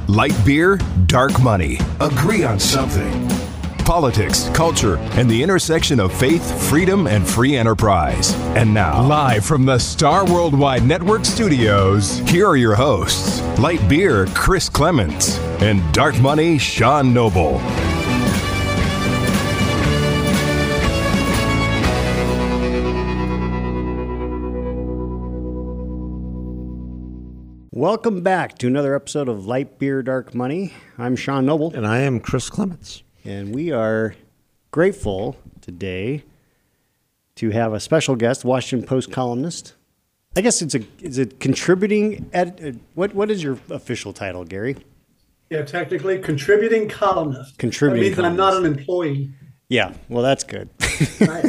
Light beer, dark money. Agree on something. Politics, culture, and the intersection of faith, freedom, and free enterprise. And now, live from the Star Worldwide Network studios, here are your hosts, Light Beer, Chris Clements, and Dark Money, Sean Noble. Welcome back to another episode of Light Beer, Dark Money. I'm Sean Noble. And I am Chris Clements. And we are grateful today to have a special guest, Washington Post columnist. I guess it's a contributing what is your official title, Gary? Yeah, technically contributing columnist. Contributing That means I'm not an employee. Yeah, well, that's good. Right.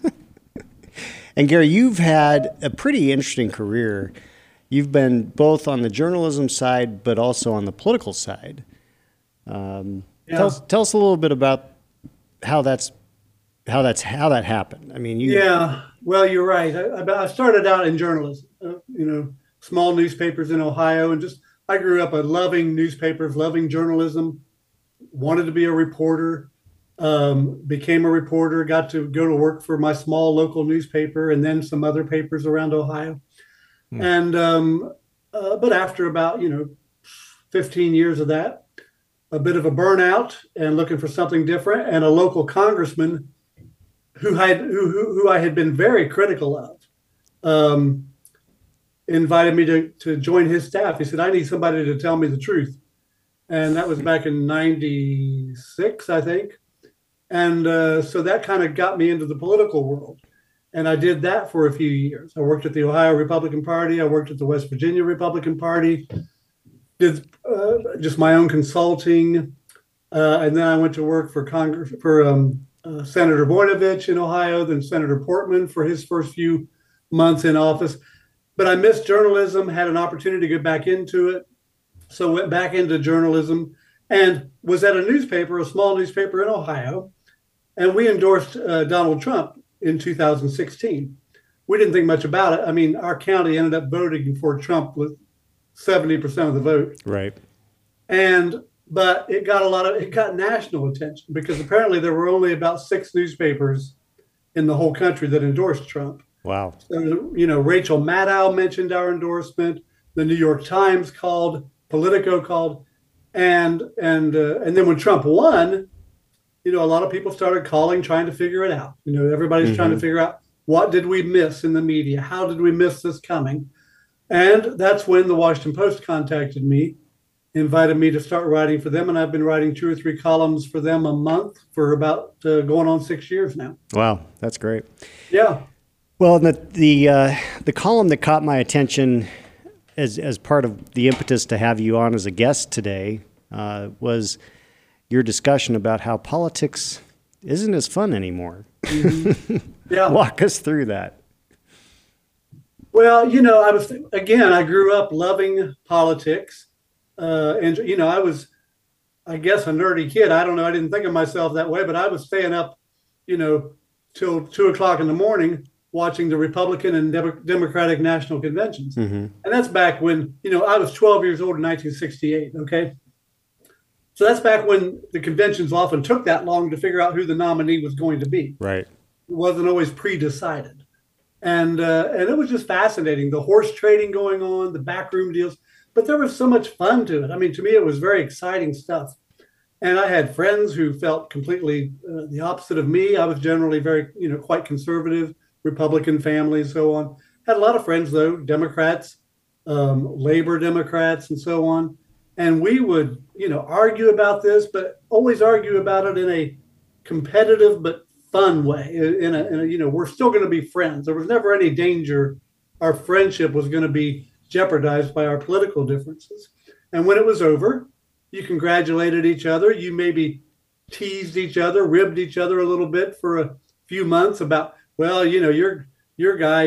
And Gary, you've had a pretty interesting career. You've been both on the journalism side, but also on the political side. Tell us a little bit about how that happened. I mean, well, you're right. I started out in journalism, small newspapers in Ohio, and I grew up loving newspapers, loving journalism, wanted to be a reporter, became a reporter, got to go to work for my small local newspaper and then some other papers around Ohio. And but after about 15 years of that, a bit of a burnout and looking for something different, and a local congressman who I had been very critical of invited me to join his staff. He said, "I need somebody to tell me the truth," and that was back in '96, I think. And so that kind of got me into the political world. And I did that for a few years. I worked at the Ohio Republican Party. I worked at the West Virginia Republican Party, did just my own consulting. And then I went to work for Senator Voinovich in Ohio, then Senator Portman for his first few months in office. But I missed journalism, had an opportunity to get back into it. So went back into journalism and was at a small newspaper in Ohio. And we endorsed Donald Trump in 2016. We didn't think much about it. I mean, our county ended up voting for Trump with 70% of the vote. Right. But it got national attention because apparently there were only about 6 newspapers in the whole country that endorsed Trump. Wow. So, Rachel Maddow mentioned our endorsement. The New York Times called, Politico called, and then when Trump won, a lot of people started calling, trying to figure it out. Everybody's trying to figure out, what did we miss in the media? How did we miss this coming? And that's when the Washington Post contacted me, invited me to start writing for them. And I've been writing 2 or 3 columns for them a month for about going on 6 years now. Wow, that's great. Yeah. Well, the column that caught my attention as part of the impetus to have you on as a guest today was your discussion about how politics isn't as fun anymore. Mm-hmm. Yeah. Walk us through that. Well, I grew up loving politics. And I was, I guess, a nerdy kid. I don't know. I didn't think of myself that way, but I was staying up, till 2:00 in the morning watching the Republican and Democratic national conventions. Mm-hmm. And that's back when, I was 12 years old in 1968. Okay. So that's back when the conventions often took that long to figure out who the nominee was going to be. Right. It wasn't always pre-decided. And it was just fascinating. The horse trading going on, the backroom deals, but there was so much fun to it. I mean, to me, it was very exciting stuff. And I had friends who felt completely the opposite of me. I was generally very, quite conservative, Republican family and so on. Had a lot of friends, though, Democrats, labor Democrats and so on. And we would, argue about this, but always argue about it in a competitive but fun way. In a we're still going to be friends. There was never any danger our friendship was going to be jeopardized by our political differences. And when it was over, you congratulated each other. You maybe teased each other, ribbed each other a little bit for a few months about, well, your guy,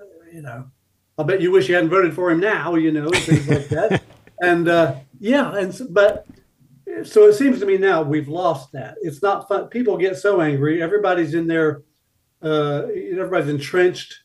I'll bet you wish you hadn't voted for him now, things like that. And so it seems to me now we've lost that. It's not fun. People get so angry. Everybody's in their, everybody's entrenched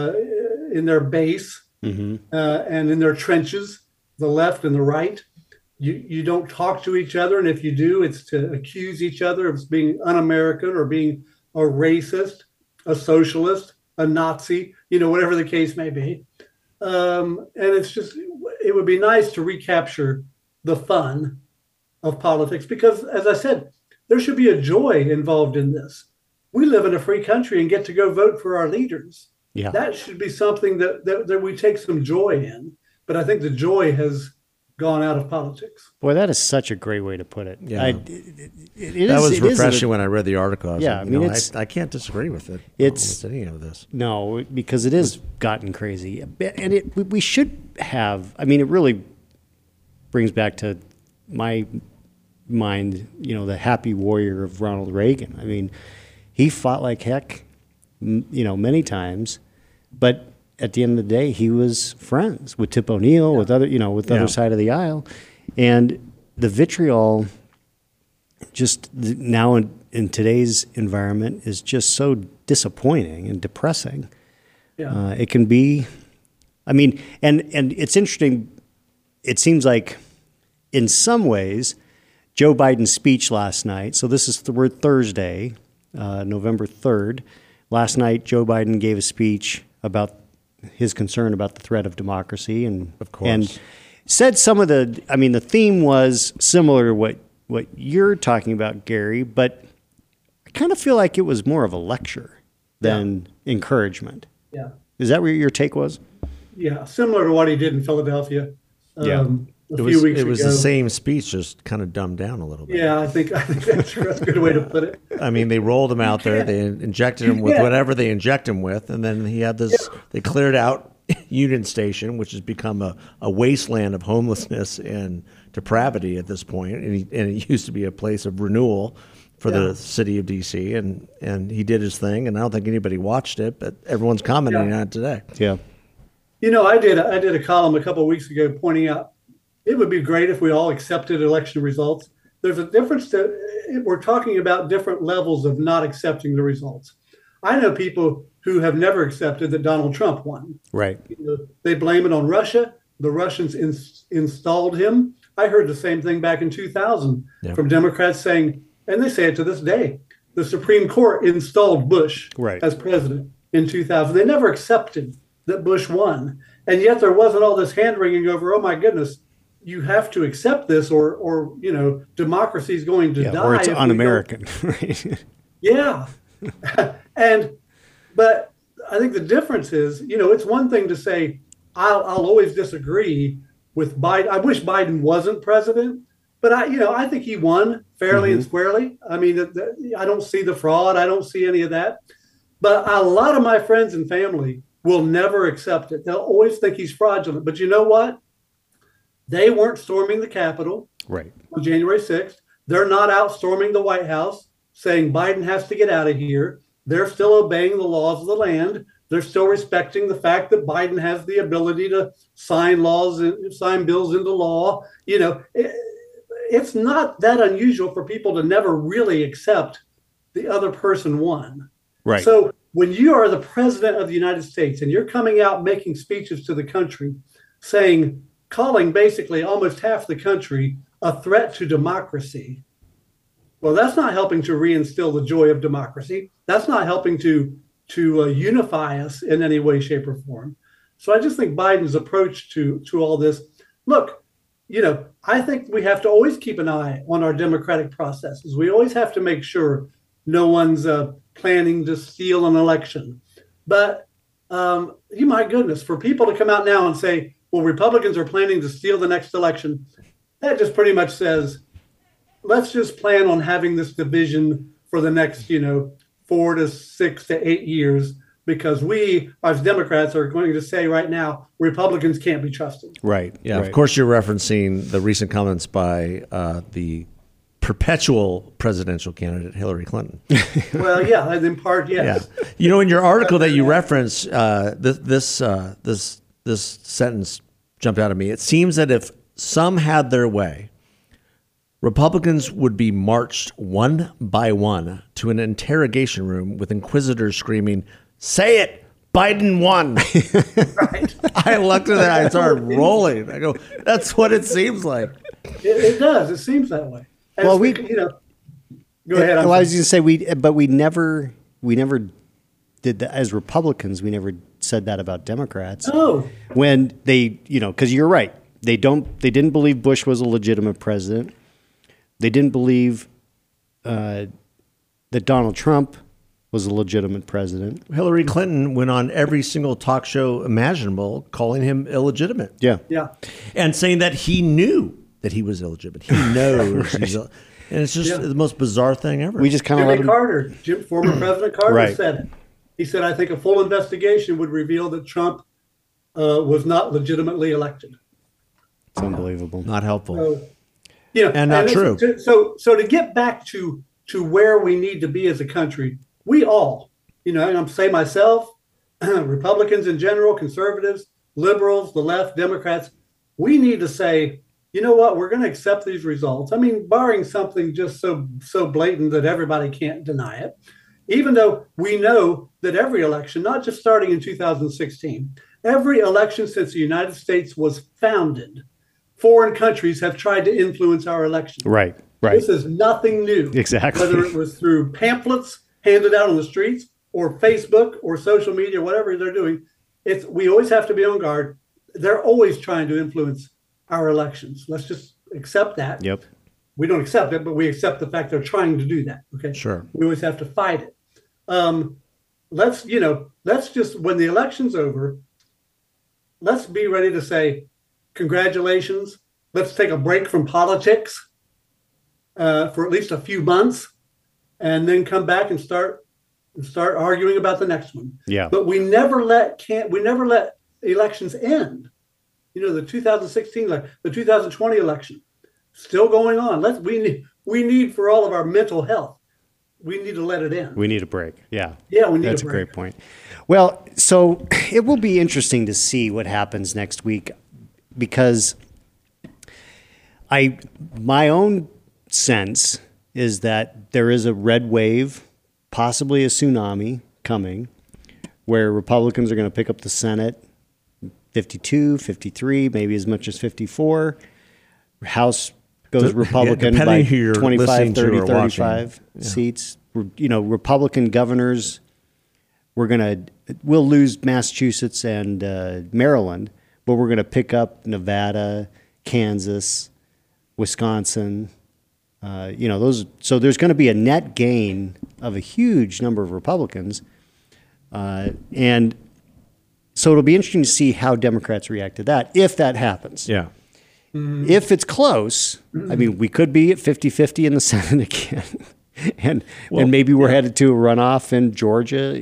in their base and in their trenches, the left and the right. You don't talk to each other, and if you do, it's to accuse each other of being un-American or being a racist, a socialist, a Nazi, whatever the case may be. And it would be nice to recapture the fun of politics because, as I said, there should be a joy involved in this. We live in a free country and get to go vote for our leaders. Yeah. That should be something that we take some joy in. But I think the joy has gone out of politics. Boy, that is such a great way to put it. Yeah. That was refreshing when I read the article. I can't disagree with it. It's any of this. No, because it has gotten crazy. And we should have, it really brings back to my mind, the happy warrior of Ronald Reagan. He fought like heck, many times, but at the end of the day, he was friends with Tip O'Neill, with other, with the other side of the aisle. And the vitriol just now in today's environment is just so disappointing and depressing. Yeah. It can be, and it's interesting. It seems like in some ways, Joe Biden's speech last night, so this is Thursday, November 3rd. Last night, Joe Biden gave a speech about his concern about the threat of democracy, and of course, and said some of the theme was similar to what you're talking about, Gary, but I kind of feel like it was more of a lecture than encouragement. Yeah. Is that what your take was? Yeah, similar to what he did in Philadelphia. A few weeks ago. It was the same speech, just kind of dumbed down a little bit. Yeah, I think that's a good way to put it. They rolled him out there. They injected him with whatever they inject him with, and then he had this. Yeah. They cleared out Union Station, which has become a wasteland of homelessness and depravity at this point, and it used to be a place of renewal for the city of D.C. And he did his thing, and I don't think anybody watched it, but everyone's commenting on it today. Yeah. I did a column a couple of weeks ago pointing out it would be great if we all accepted election results. There's a difference we're talking about different levels of not accepting the results. I know people who have never accepted that Donald Trump won. Right. They blame it on Russia. The Russians installed him. I heard the same thing back in 2000 from Democrats saying, and they say it to this day, the Supreme Court installed Bush as president in 2000. They never accepted that Bush won. And yet there wasn't all this hand-wringing over, oh my goodness, you have to accept this or democracy is going to die. Or it's un-American. Right. Yeah. But I think the difference is, it's one thing to say, I'll always disagree with Biden. I wish Biden wasn't president, but I think he won fairly and squarely. I don't see the fraud. I don't see any of that. But a lot of my friends and family will never accept it. They'll always think he's fraudulent. But you know what? They weren't storming the Capitol on January 6th. They're not out storming the White House saying Biden has to get out of here. They're still obeying the laws of the land. They're still respecting the fact that Biden has the ability to sign bills into law. It's not that unusual for people to never really accept the other person won. Right. So when you are the president of the United States and you're coming out making speeches to the country calling basically almost half the country a threat to democracy, well, that's not helping to reinstill the joy of democracy. That's not helping to unify us in any way, shape, or form. So I just think Biden's approach to all this, look, I think we have to always keep an eye on our democratic processes. We always have to make sure no one's planning to steal an election. But my goodness, for people to come out now and say, well, Republicans are planning to steal the next election, that just pretty much says, let's just plan on having this division for the next, 4 to 6 to 8 years, because we, as Democrats, are going to say right now, Republicans can't be trusted. Right. Yeah. Right. Of course, you're referencing the recent comments by the perpetual presidential candidate Hillary Clinton. Well, yeah, in part, yes. Yeah. In your article that you reference, this sentence jumped out at me. It seems that if some had their way, Republicans would be marched one by one to an interrogation room with inquisitors screaming, "Say it! Biden won!" Right. I looked at that. I started rolling. I go, that's what it seems like. It does. It seems that way. And Well, go ahead. Well, I was going to say we never did that as Republicans. We never said that about Democrats. Oh, When they, because you're right, they didn't believe Bush was a legitimate president. They didn't believe that Donald Trump was a legitimate president. Hillary Clinton went on every single talk show imaginable calling him illegitimate. Yeah. And saying that he knew that he was illegitimate. He knows. And it's just the most bizarre thing ever. We just kind of let Jimmy him. Carter, former President Carter Right. said it. He said, I think a full investigation would reveal that Trump was not legitimately elected. It's unbelievable. Not helpful. So, And not true. So to get back to where we need to be as a country, we all, and I'm saying myself, Republicans in general, conservatives, liberals, the left, Democrats, we need to say, you know what, we're going to accept these results. I mean, barring something just so blatant that everybody can't deny it, even though we know that every election, not just starting in 2016, every election since the United States was founded, foreign countries have tried to influence our elections. Right. This is nothing new. Exactly. Whether it was through pamphlets handed out on the streets or Facebook or social media, whatever they're doing, we always have to be on guard. They're always trying to influence our elections. Let's just accept that. Yep. We don't accept it, but we accept the fact they're trying to do that. Okay. Sure. We always have to fight it. Let's just, when the election's over, let's be ready to say, congratulations. Let's take a break from politics for at least a few months, and then come back and start arguing about the next one. Yeah. But we never let elections end. The 2016, the 2020 election, still going on. We need for all of our mental health, we need to let it end. We need a break. Yeah. Yeah, we need That's a break. a great point. Well, so it will be interesting to see what happens next week, because my own sense is that there is a red wave, possibly a tsunami coming, where Republicans are going to pick up the Senate 52, 53, maybe as much as 54. House goes Republican by depending who you're 25, listening to 30, or 35 seats. Republican governors, we'll lose Massachusetts and Maryland, but we're going to pick up Nevada, Kansas, Wisconsin. So there's going to be a net gain of a huge number of Republicans. And so it'll be interesting to see how Democrats react to that, if that happens. Yeah. If it's close, I mean, we could be at 50-50 in the Senate again. and maybe we're headed to a runoff in Georgia.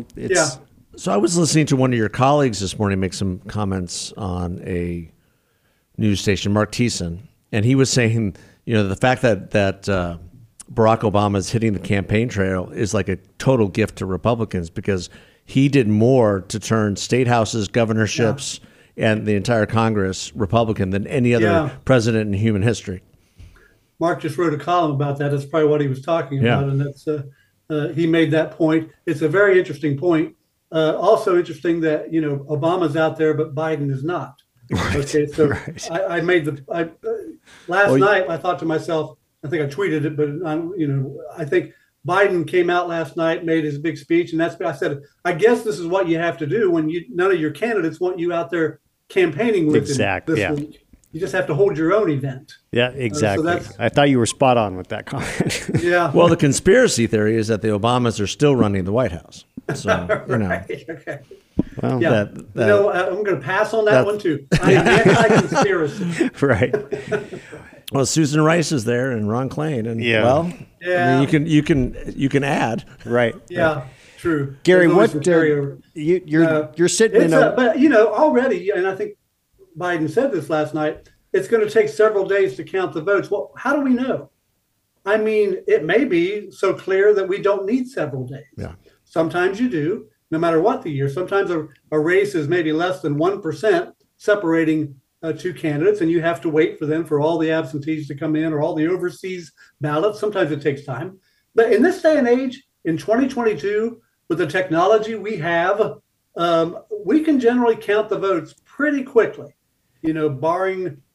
So I was listening to one of your colleagues this morning make some comments on a news station, Mark Thiessen, and he was saying, the fact that Barack Obama is hitting the campaign trail is like a total gift to Republicans, because he did more to turn state houses, governorships, and the entire Congress Republican than any other president in human history. Mark just wrote a column about that. That's probably what he was talking about, and that's he made that point. It's a very interesting point. Also interesting that Obama's out there, but Biden is not. Right. Okay, so I made last night. I thought to myself, I think I tweeted it, but I think Biden came out last night, made his big speech, and I said, I guess this is what you have to do when none of your candidates want you out there campaigning with this week. You just have to hold your own event. Yeah, exactly. I thought you were spot on with that comment. Yeah. Well, the conspiracy theory is that the Obamas are still running the White House. So, right. Okay. Well, yeah. I'm going to pass on that one too. I'm anti-conspiracy. Right. Well, Susan Rice is there and Ron Klain, and I mean, you can add. Right. Yeah. True. Gary, what you're sitting in a but already, and I think Biden said this last night, it's going to take several days to count the votes. Well, how do we know? I mean, it may be so clear that we don't need several days. Yeah. Sometimes you do, no matter what the year. Sometimes a race is maybe less than 1% separating two candidates, and you have to wait for all the absentees to come in or all the overseas ballots. Sometimes it takes time. But in this day and age, in 2022, with the technology we have, we can generally count the votes pretty quickly, barring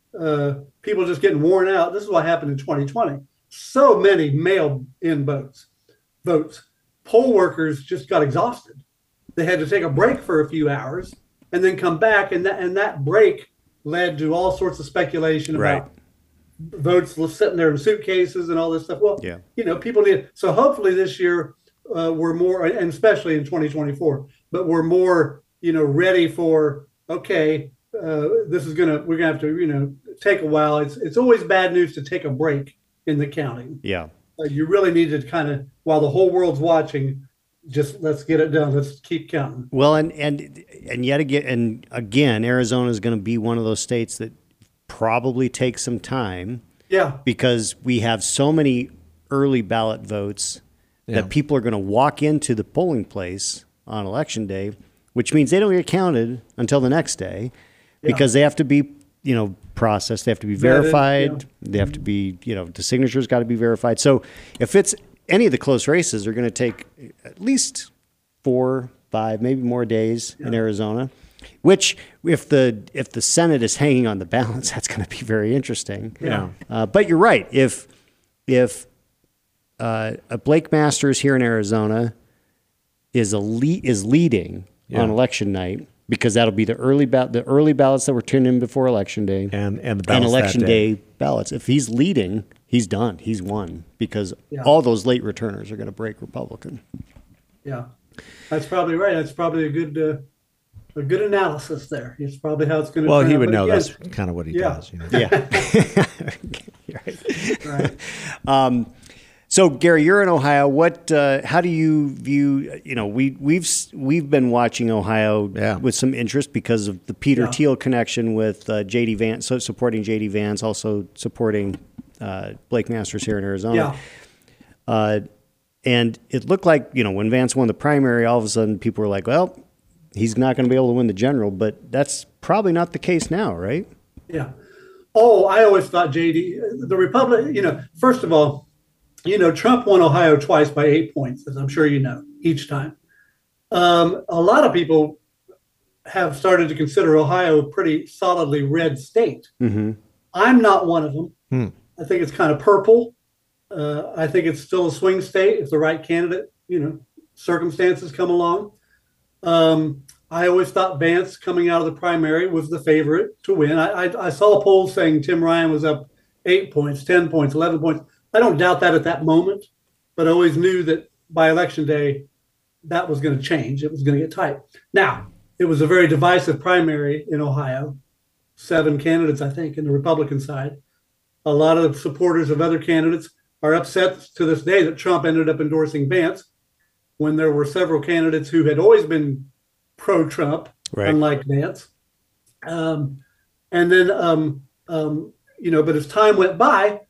people just getting worn out. This is what happened in 2020. So many mail-in votes. Poll workers just got exhausted. They had to take a break for a few hours and then come back, and that break led to all sorts of speculation about votes sitting there in suitcases and all this stuff. Well, people need. So hopefully this year we're more, and especially in 2024, but we're more, ready for. Okay, we're gonna have to, take a while. It's always bad news to take a break in the counting. Yeah, you really need to kind of, while the whole world's watching, just let's get it done. Let's keep counting. Well, and yet again, Arizona is going to be one of those states that probably takes some time. Yeah. Because we have so many early ballot votes that people are going to walk into the polling place on election day, which means they don't get counted until the next day because they have to be, processed. They have to be verified. They have to be, the signatures got to be verified. So if it's any of the close races, are going to take at least 4, 5, maybe more days in Arizona. Which, if the Senate is hanging on the balance, that's going to be very interesting. Yeah. But you're right. If a Blake Masters here in Arizona is leading on election night, because that'll be the early ballots that were turned in before election day, and the ballots election that day. ballots. If he's leading, he's done. He's won because all those late returners are going to break Republican. Yeah, that's probably right. That's probably a good analysis there. It's probably how it's going to. Well, he would know that's kind of what he does. Yeah. Right. So Gary, you're in Ohio. How do you view? We've been watching Ohio with some interest because of the Peter Thiel connection with J.D. Vance, so supporting J.D. Vance, also supporting Blake Masters here in Arizona. Yeah. And it looked like when Vance won the primary, all of a sudden people were like, well, he's not going to be able to win the general, but that's probably not the case now, right? Yeah. Oh, I always thought J.D. the Republican. First of all. Trump won Ohio twice by 8 points, as I'm sure you know, each time. A lot of people have started to consider Ohio a pretty solidly red state. Mm-hmm. I'm not one of them. I think it's kind of purple. I think it's still a swing state if the right candidate, circumstances come along. I always thought Vance coming out of the primary was the favorite to win. I saw polls saying Tim Ryan was up 8 points, 10 points, 11 points. I don't doubt that at that moment, but I always knew that by election day, that was going to change. It was going to get tight. Now, it was a very divisive primary in Ohio. 7 candidates, I think, in the Republican side. A lot of supporters of other candidates are upset to this day that Trump ended up endorsing Vance when there were several candidates who had always been pro-Trump, unlike Vance. But as time went by,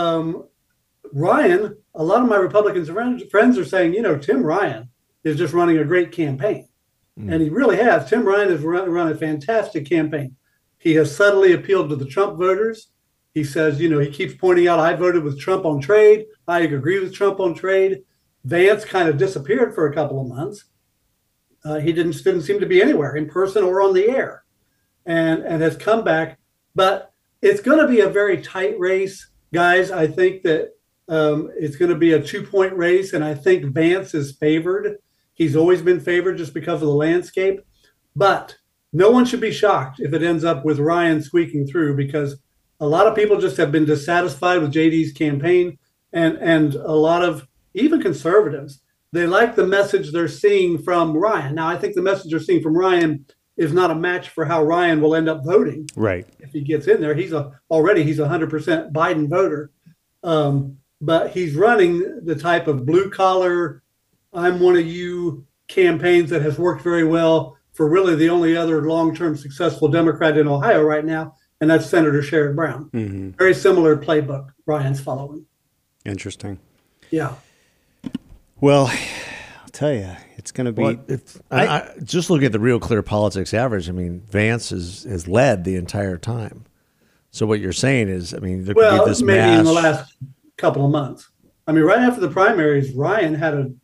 Ryan, a lot of my Republican friends are saying, Tim Ryan is just running a great campaign. And he really has. Tim Ryan has run a fantastic campaign. He has subtly appealed to the Trump voters. He says, he keeps pointing out, I voted with Trump on trade. I agree with Trump on trade. Vance kind of disappeared for a couple of months. He didn't seem to be anywhere in person or on the air and has come back. But it's going to be a very tight race, guys. I think that it's going to be a 2-point race, and I think Vance is favored. He's always been favored just because of the landscape. But no one should be shocked if it ends up with Ryan squeaking through, because a lot of people just have been dissatisfied with JD's campaign, and a lot of even conservatives, they like the message they're seeing from Ryan. Now, I think the message they're seeing from Ryan is not a match for how Ryan will end up voting. Right. If he gets in there, he's already 100% Biden voter. But he's running the type of blue collar, I'm one of you campaigns that has worked very well for really the only other long-term successful Democrat in Ohio right now, and that's Senator Sherrod Brown. Mm-hmm. Very similar playbook Ryan's following. Interesting. Yeah. Well, I'll tell you, it's going to be. I just looking at the Real Clear Politics average, Vance has led the entire time. So what you're saying is, there could be this maybe in the last couple of months. Right after the primaries, Ryan had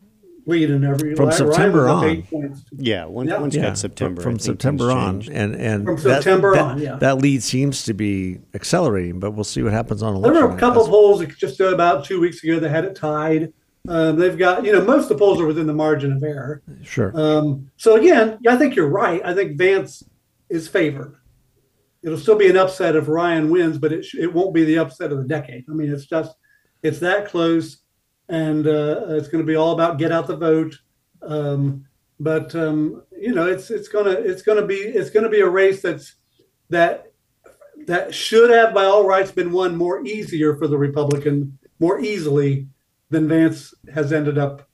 lead in every From September Ryan was up on. 8 points. Yeah, once Yeah, got September. from I think September things on, changed. and From September on, yeah. that lead seems to be accelerating, but we'll see what happens on There election were a night. couple of polls just about 2 weeks ago that had it tied. They've got, most of the polls are within the margin of error. Sure. So again, I think you're right. I think Vance is favored. It'll still be an upset if Ryan wins, but it won't be the upset of the decade. I mean, it's that close, and it's going to be all about get out the vote. But it's going to be a race that should have by all rights been won more easier for the Republican, more easily than Vance has ended up,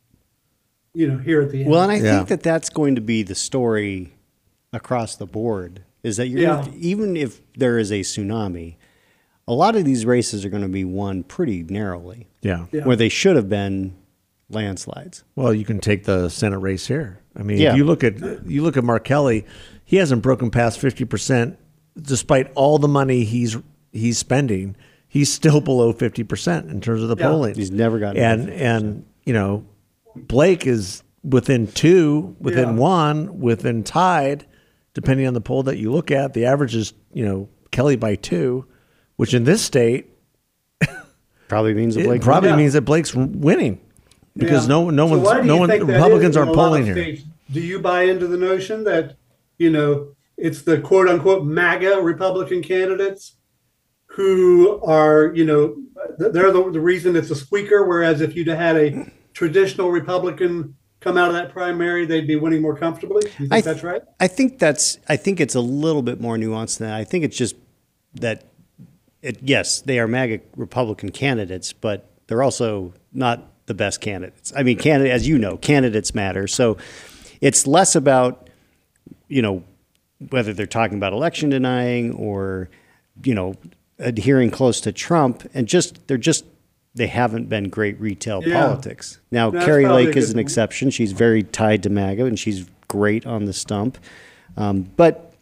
here at the end. Well, and I think that's going to be the story across the board, is that even if there is a tsunami, a lot of these races are going to be won pretty narrowly. Yeah. Where they should have been landslides. Well, you can take the Senate race here. I mean, Yeah. if you look at Mark Kelly, he hasn't broken past 50%, despite all the money he's spending. He's still below 50% in terms of the polling. He's never gotten and Blake is within 2, within 1, within tied, depending on the poll that you look at. The average is Kelly by 2, which in this state probably means that Blake means that Blake's winning. Because no one, think that Republicans is in aren't a lot of polling here. states? Do you buy into the notion that, it's the quote unquote MAGA Republican candidates who are, they're the reason it's a squeaker, whereas if you'd had a traditional Republican come out of that primary, they'd be winning more comfortably? You think that's right? I think it's a little bit more nuanced than that. I think it's just that, yes, they are MAGA Republican candidates, but they're also not the best candidates. I mean, as you know, candidates matter. So it's less about, whether they're talking about election denying or, adhering close to Trump, and they haven't been great retail politics. Now, Carrie Lake is an exception. She's very tied to MAGA, and she's great on the stump. But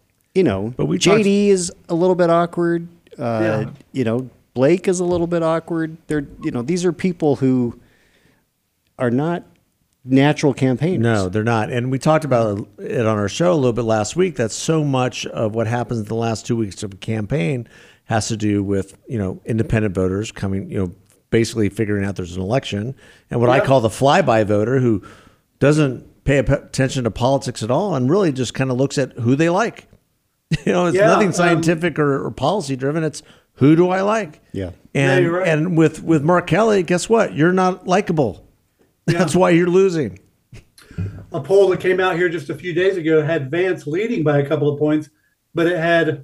JD is a little bit awkward. Blake is a little bit awkward. These are people who are not natural campaigners. No, they're not. And we talked about it on our show a little bit last week, that so much of what happens in the last 2 weeks of a campaign has to do with, independent voters coming, basically figuring out there's an election, and what I call the flyby voter, who doesn't pay attention to politics at all and really just kind of looks at who they like. It's nothing scientific or policy driven. It's who do I like? Yeah. And you're right. and with Mark Kelly, guess what? You're not likable. That's why you're losing. A poll that came out here just a few days ago had Vance leading by a couple of points, but it had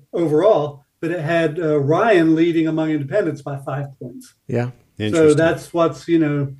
Ryan leading among independents by 5 points. Yeah. So that's what's making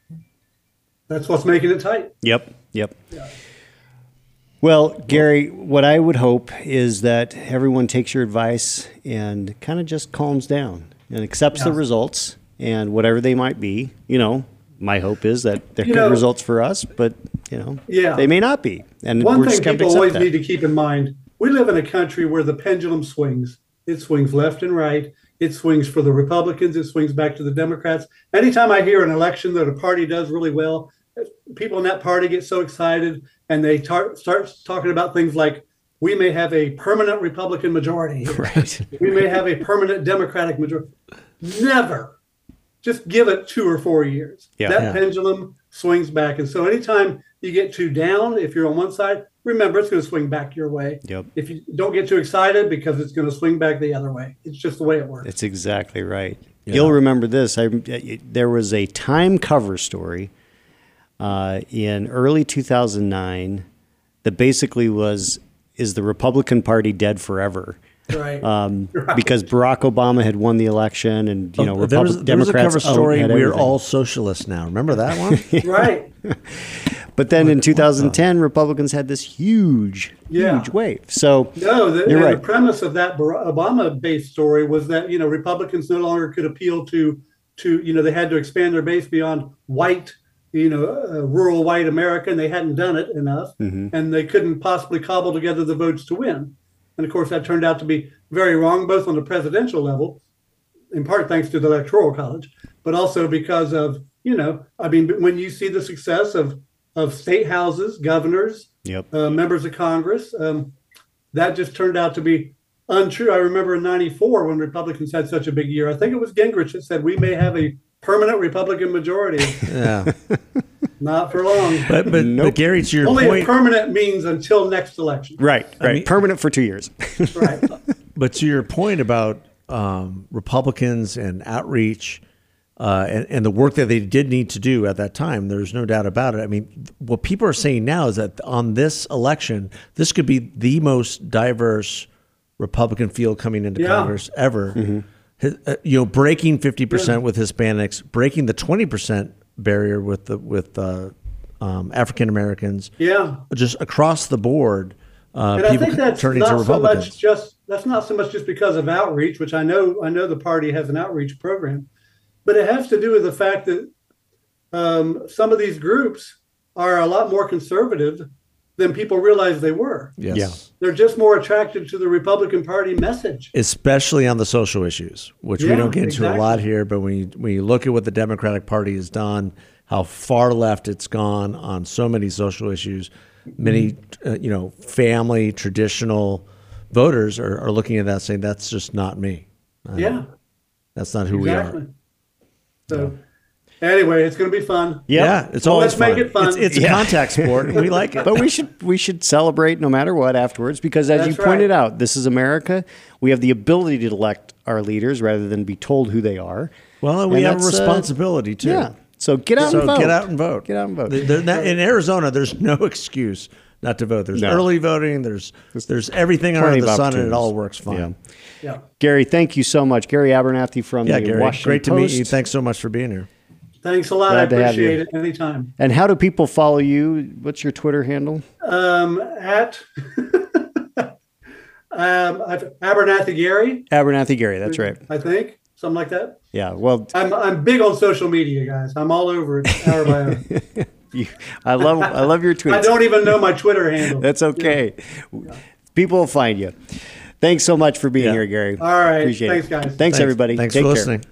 it tight. Yep. Yeah. Well, Gary, what I would hope is that everyone takes your advice and kind of just calms down and accepts the results, and whatever they might be. My hope is that they're good results for us, but they may not be. And one we're thing just going to people accept always that. need to keep in mind: we live in a country where the pendulum swings. It swings left and right. It swings for the Republicans. It swings back to the Democrats. Anytime I hear an election that a party does really well, people in that party get so excited, and they start talking about things like, we may have a permanent Republican majority. Right. We may have a permanent Democratic majority. Never. Just give it 2 or 4 years. That pendulum swings back. And so anytime you get too down, if you're on one side, remember it's going to swing back your way. Yep. If you don't get too excited, because it's going to swing back the other way. It's just the way it works. That's exactly right. Yeah. You'll remember this. There was a Time cover story in early 2009 that basically is the Republican Party dead forever? Right. Because Barack Obama had won the election, and there was a cover story. We're all socialists now. Remember that one? Right. But then in 2010, Republicans had this huge wave. So you're right. The premise of that Obama-based story was that Republicans no longer could appeal to they had to expand their base beyond white, rural white America, and they hadn't done it enough, and they couldn't possibly cobble together the votes to win. And of course, that turned out to be very wrong, both on the presidential level, in part thanks to the Electoral College, but also because of I mean, when you see the success of state houses, governors, Yep. Members of Congress, that just turned out to be untrue. I remember in '94 when Republicans had such a big year. I think it was Gingrich that said we may have a permanent Republican majority. Yeah. Not for long. But Gary, to your Only point, a permanent means until next election. Right. I mean- Permanent for 2 years. Right. but to your point about Republicans and outreach and the work that they did need to do at that time, there's no doubt about it. I mean, what people are saying now is that on this election, this could be the most diverse Republican field coming into Congress ever. Mm-hmm. Breaking 50% with Hispanics, breaking the 20% barrier with African Americans. Yeah, just across the board. And I think that's turning not to Republicans. that's not so much just because of outreach, which I know the party has an outreach program, but it has to do with the fact that some of these groups are a lot more conservative than people realize they were. Yes. Yeah. They're just more attracted to the Republican Party message. Especially on the social issues, which we don't get into a lot here, but when you look at what the Democratic Party has done, how far left it's gone on so many social issues, many family, traditional voters are looking at that saying, that's just not me. That's not who we are. So anyway, it's going to be fun. Yeah, it's always let's fun. make it fun. It's a contact sport, and we like it. But we should celebrate no matter what afterwards, because as you pointed out, this is America. We have the ability to elect our leaders rather than be told who they are. Well, and we have a responsibility too. Yeah. So get out and vote. Get out and vote. Get out and vote. In Arizona, there's no excuse not to vote. There's early voting. There's everything under the sun, and it all works fine. Yeah. Gary, thank you so much. Gary Abernathy from the Gary, Washington great to Post. meet you. Thanks so much for being here. Thanks a lot. Glad I to have appreciate you. it. Anytime. And how do people follow you? What's your Twitter handle? At Abernathy Gary. Abernathy Gary, that's right. I think something like that. Yeah, well, I'm big on social media, guys. I'm all over it, hour by hour. I love your tweets. I don't even know my Twitter handle. That's okay. Yeah. People will find you. Thanks so much for being here, Gary. All right. Appreciate Thanks, it. guys. Thanks, everybody. Thanks Take for care. listening.